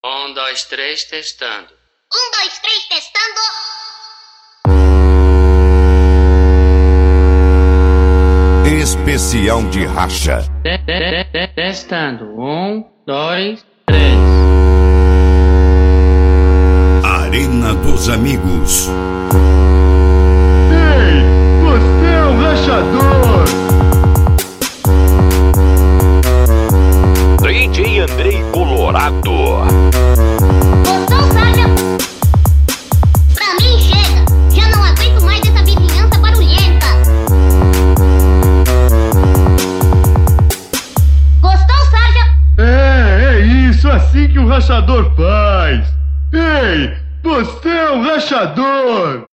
Um, dois, três, testando. Um, dois, três, testando. Especial de racha. Testando. Um, dois, três. Arena dos Amigos. Ei, você é um rachador! DJ Andrei Colorado. Gostou, Saja? Pra mim chega. Já não aguento mais essa vizinhança barulhenta. Gostou, Saja? É isso assim que um rachador faz! Ei, você é um rachador!